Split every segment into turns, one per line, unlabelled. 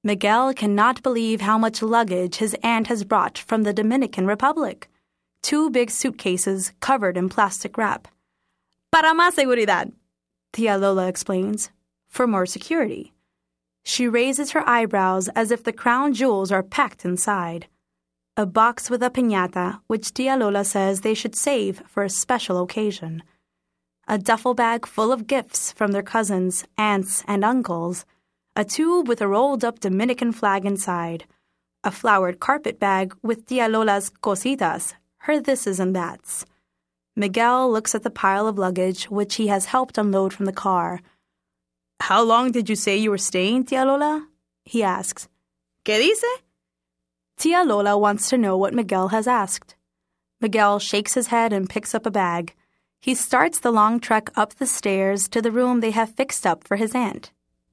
Miguel cannot believe how much luggage his aunt has brought from the Dominican Republic. 2 big suitcases covered in plastic wrap. Para más seguridad, Tia Lola explains. For more security. She raises her eyebrows as if the crown jewels are packed inside. A box with a piñata, which Tia Lola says they should save for a special occasion. A duffel bag full of gifts from their cousins, aunts, and uncles. A tube with a rolled-up Dominican flag inside. A flowered carpet bag with Tia Lola's cositas, her thises and that's. Miguel looks at the pile of luggage which he has helped unload from the car. How long did you say you were staying, Tia Lola? He asks. ¿Qué dice? Tia Lola wants to know what Miguel has asked. Miguel shakes his head and picks up a bag. He starts the long trek up the stairs to the room they have fixed up for his aunt.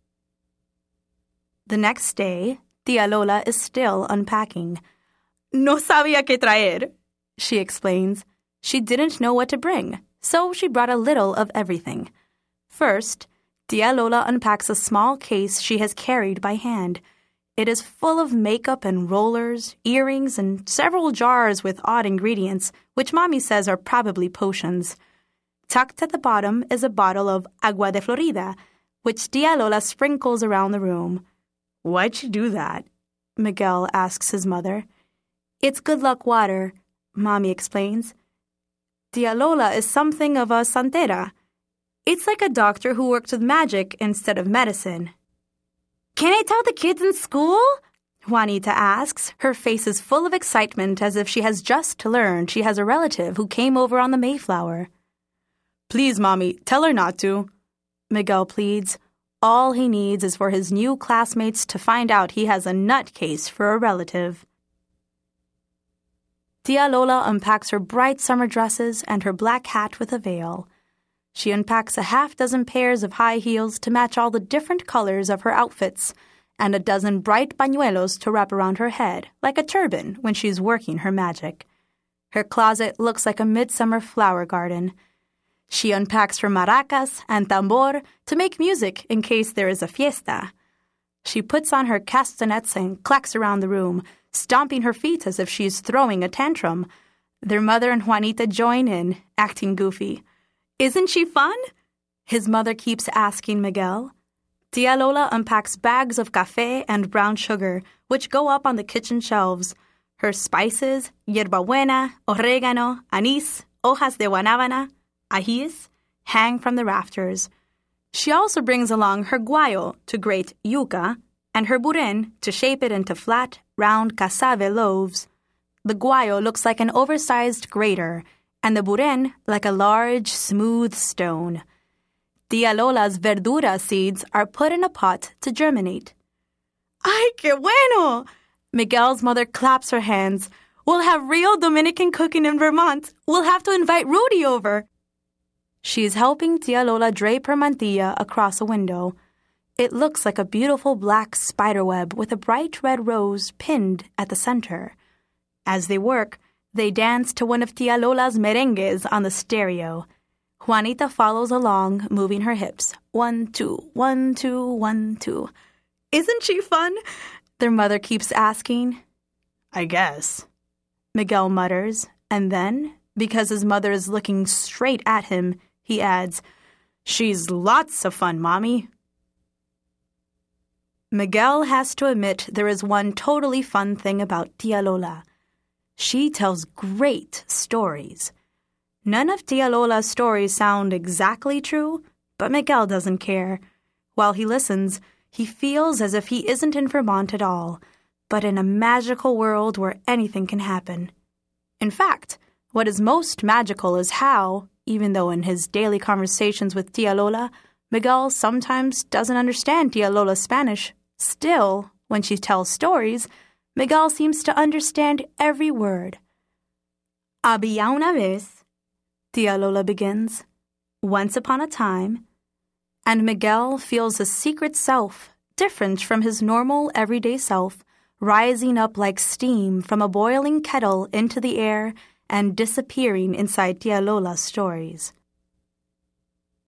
The next day, Tia Lola is still unpacking. No sabía qué traer, she explains. She didn't know what to bring, so she brought a little of everything. First, Tia Lola unpacks a small case she has carried by hand. It is full of makeup and rollers, earrings, and several jars with odd ingredients, which Mommy says are probably potions. Tucked at the bottom is a bottle of agua de Florida, which Tia Lola sprinkles around the room. Why'd she do that? Miguel asks his mother. It's good luck water, Mommy explains. Tia Lola is something of a santera. It's like a doctor who works with magic instead of medicine. Can I tell the kids in school? Juanita asks. Her face is full of excitement as if she has just learned she has a relative who came over on the Mayflower. Please, Mommy, tell her not to, Miguel pleads. All he needs is for his new classmates to find out he has a nutcase for a relative. Tia Lola unpacks her bright summer dresses and her black hat with a veil. She unpacks a half-dozen pairs of high heels to match all the different colors of her outfits, and a dozen bright pañuelos to wrap around her head, like a turban when she's working her magic. Her closet looks like a midsummer flower garden. She unpacks her maracas and tambor to make music in case there is a fiesta. She puts on her castanets and clacks around the room, stomping her feet as if she is throwing a tantrum. Their mother and Juanita join in, acting goofy. Isn't she fun? His mother keeps asking Miguel. Tia Lola unpacks bags of café and brown sugar, which go up on the kitchen shelves. Her spices, hierbabuena, oregano, anís, hojas de guanábana, ajís, hang from the rafters. She also brings along her guayo to grate yuca and her buren to shape it into flat, round cassave loaves. The guayo looks like an oversized grater, and the buren like a large, smooth stone. Tia Lola's verdura seeds are put in a pot to germinate. ¡Ay, qué bueno! Miguel's mother claps her hands. We'll have real Dominican cooking in Vermont. We'll have to invite Rudy over. She's helping Tia Lola drape her mantilla across a window. It looks like a beautiful black spiderweb with a bright red rose pinned at the center. As they work, they dance to one of Tia Lola's merengues on the stereo. Juanita follows along, moving her hips. 1, 2, 1, 2, 1, 2. Isn't she fun? Their mother keeps asking. I guess, Miguel mutters, and then, because his mother is looking straight at him, he adds, She's lots of fun, Mommy. Miguel has to admit there is one totally fun thing about Tia Lola. She tells great stories. None of Tia Lola's stories sound exactly true, but Miguel doesn't care. While he listens, he feels as if he isn't in Vermont at all, but in a magical world where anything can happen. In fact, what is most magical is how, even though in his daily conversations with Tia Lola, Miguel sometimes doesn't understand Tia Lola's Spanish, still, when she tells stories, Miguel seems to understand every word. Había una vez, Tia Lola begins, once upon a time, and Miguel feels a secret self, different from his normal everyday self, rising up like steam from a boiling kettle into the air and disappearing inside Tia Lola's stories.